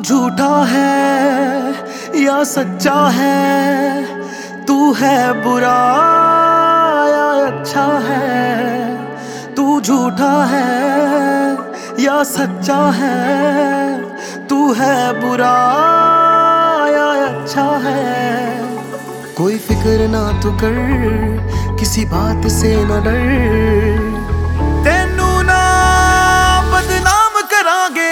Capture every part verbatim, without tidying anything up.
झूठा है या सच्चा है, तू है बुरा या अच्छा है। तू झूठा है या सच्चा है, तू है बुरा या अच्छा है। कोई फिक्र ना तू कर, किसी बात से न डर, तेनू ना बदनाम करांगे।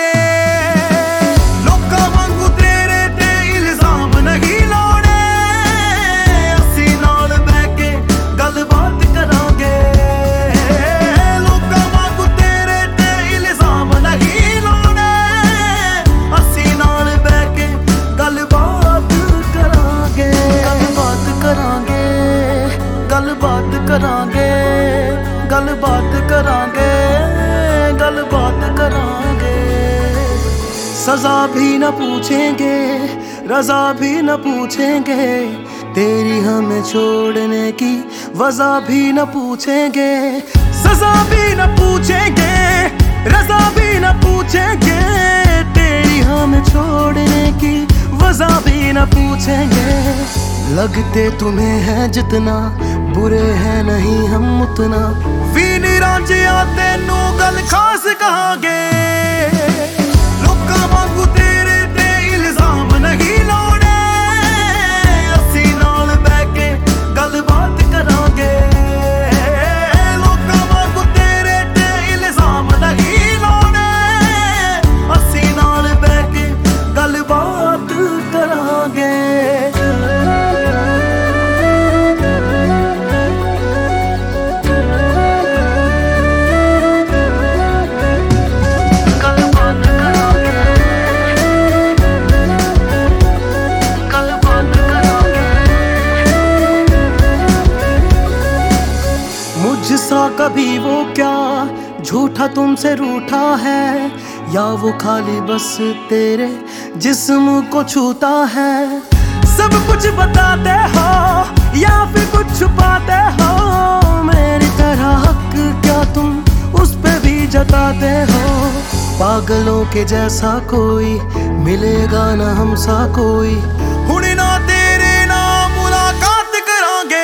गलबात करांगे, गलबात करांगे, गलबात करांगे। सजा भी न पूछेंगे, रजा भी न पूछेंगे, तेरी हमें छोड़ने की वजह भी न पूछेंगे। सजा भी न पूछेंगे, रजा भी न पूछेंगे, तेरी हमें छोड़ने की वजह भी न पूछेंगे। लगते तुम्हें है जितना, बुरे हैं नहीं हम उतना, वीर रांझिया तेनू गल खास कहांगे। लोकां वांगू तेरे ते इल्जाम नहीं लाउणे, असीं नाल बैठ के गलबात करांगे। लोकां वांगू तेरे ते इल्जाम नहीं लाउणे, असीं नाल बैठ के गलबात करांगे। मुझसा कभी वो क्या झूठा तुमसे रूठा है, या वो खाली बस तेरे जिस्म को छूता है। सब कुछ बताते हो या फिर कुछ छुपाते हो, मेरी तरह हक क्या तुम उस पे भी जताते हो। पागलों के जैसा कोई मिलेगा ना हमसा कोई, हुण ना तेरे ना मुलाकात करांगे।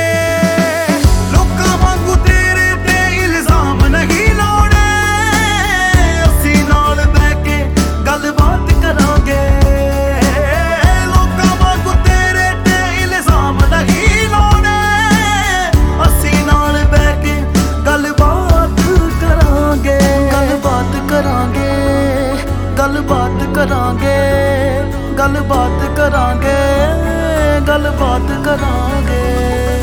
गलबात करांगे, गलबात करांगे, गलबात करांगे।